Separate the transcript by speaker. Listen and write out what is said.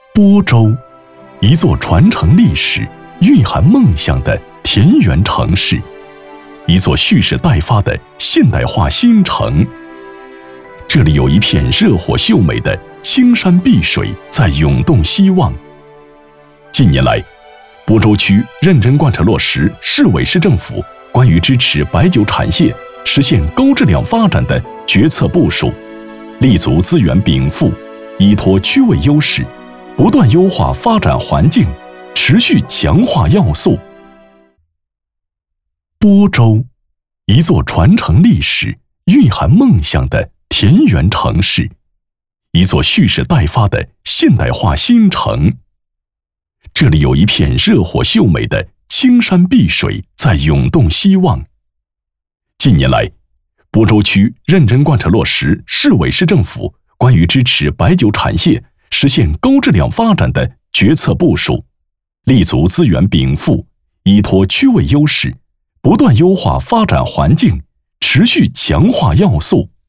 Speaker 1: 播州，一座传承历史、蕴含梦想的田园城市，一座蓄势待发的现代化新城。这里有一片热火秀美的青山碧水在涌动希望。近年来，播州区认真贯彻落实市委市政府关于支持白酒产业实现高质量发展的决策部署，立足资源禀赋，依托区位优势，不断优化发展环境，持续强化要素。播州，一座传承历史、蕴含梦想的田园城市，一座蓄势待发的现代化新城。这里有一片热火秀美的青山碧水在涌动希望。近年来，播州区认真贯彻落实市委市政府关于支持白酒产业实现高质量发展的决策部署，立足资源禀赋，依托区位优势，不断优化发展环境，持续强化要素。